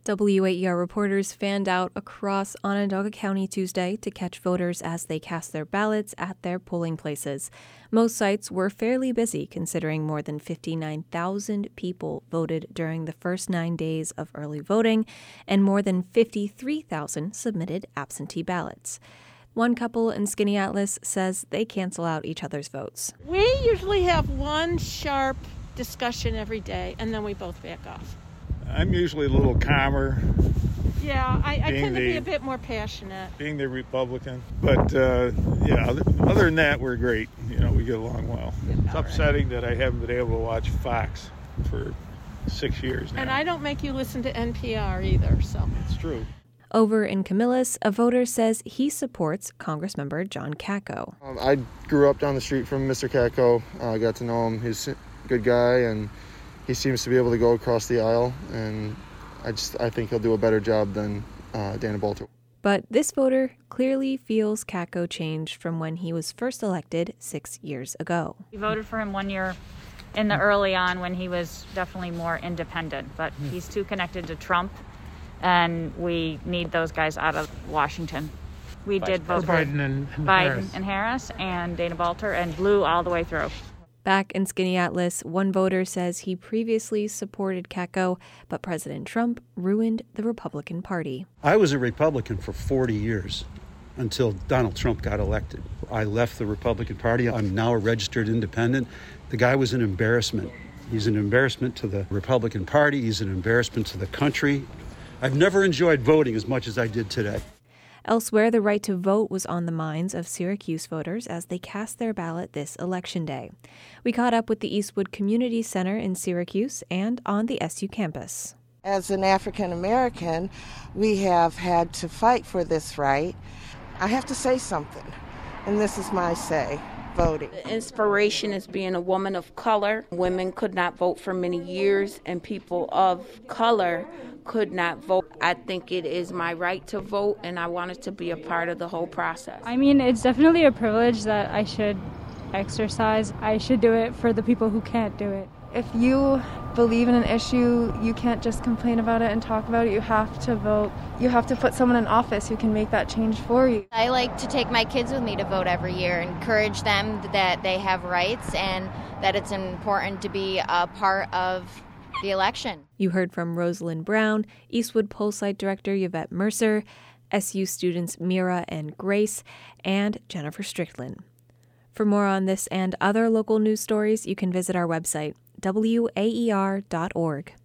WAER reporters fanned out across Onondaga County Tuesday to catch voters as they cast their ballots at their polling places. Most sites were fairly busy, considering more than 59,000 people voted during the first 9 days of early voting, and more than 53,000 submitted absentee ballots. One couple in Skaneateles says they cancel out each other's votes. We usually have one sharp discussion every day, and then we both back off. I'm usually a little calmer. Yeah, I tend to be a bit more passionate. Being the Republican. But, other than that, we're great. We get along well. It's upsetting that I haven't been able to watch Fox for 6 years now. And I don't make you listen to NPR either, so. It's true. Over in Camillus, a voter says he supports Congressmember John Katko. I grew up down the street from Mr. Katko. I got to know him. He's a good guy, and he seems to be able to go across the aisle, and I think he'll do a better job than Dana Balter. But this voter clearly feels Katko changed from when he was first elected 6 years ago. We voted for him 1 year in the early on when he was definitely more independent, but he's too connected to Trump, and we need those guys out of Washington. We did vote for Biden and Harris and Dana Balter, and blue all the way through. Back in Skaneateles, one voter says he previously supported Katko, but President Trump ruined the Republican Party. I was a Republican for 40 years until Donald Trump got elected. I left the Republican Party. I'm now a registered independent. The guy was an embarrassment. He's an embarrassment to the Republican Party. He's an embarrassment to the country. I've never enjoyed voting as much as I did today. Elsewhere, the right to vote was on the minds of Syracuse voters as they cast their ballot this election day. We caught up with the Eastwood Community Center in Syracuse and on the SU campus. As an African American, we have had to fight for this right. I have to say something, and this is my say. Voting. The inspiration is being a woman of color. Women could not vote for many years, and people of color could not vote. I think it is my right to vote, and I wanted to be a part of the whole process. I mean, it's definitely a privilege that I should exercise. I should do it for the people who can't do it. If you believe in an issue, you can't just complain about it and talk about it. You have to vote. You have to put someone in office who can make that change for you. I like to take my kids with me to vote every year, encourage them that they have rights and that it's important to be a part of the election. You heard from Rosalind Brown, Eastwood Poll Site Director Yvette Mercer, SU students Mira and Grace, and Jennifer Strickland. For more on this and other local news stories, you can visit our website, waer.org.